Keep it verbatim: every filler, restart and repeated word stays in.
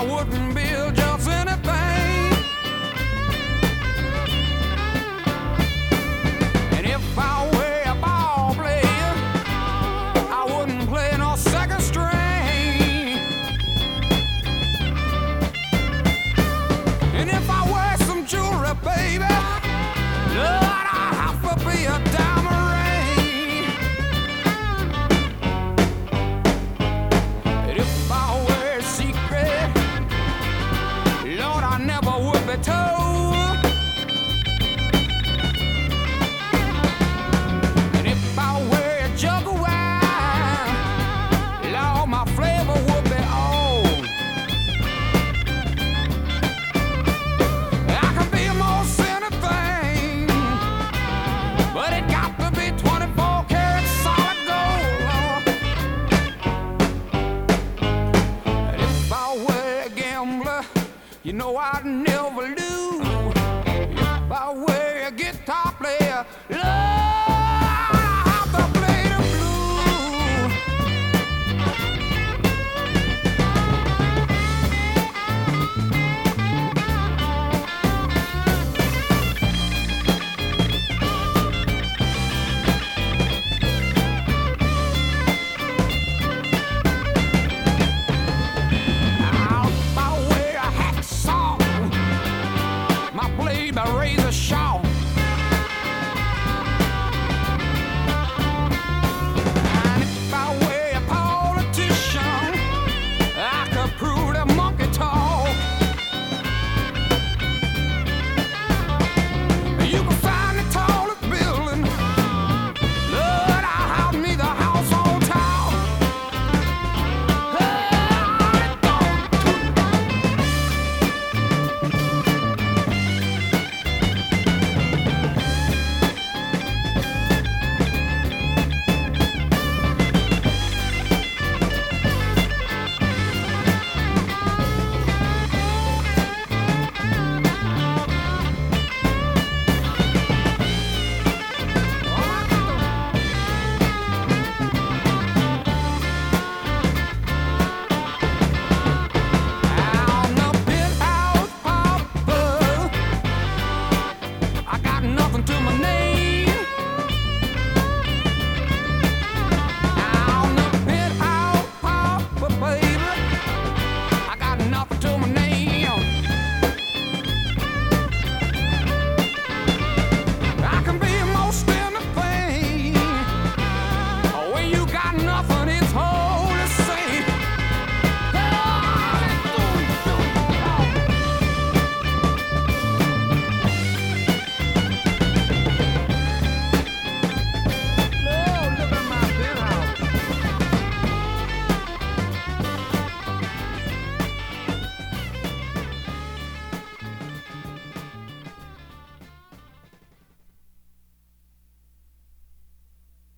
I wouldn't build just anything. And if I were a ball player, I wouldn't play no second string. And if I wear some jewelry, baby, Lord, I have to be a diamond ring. And if I were a secret, Lord, I never would be told. And if I were a jug of wine, Lord, my flavor would be old. I can be most anything, but it got to be twenty-four karat solid gold. And if I were a gambler, you know I'd never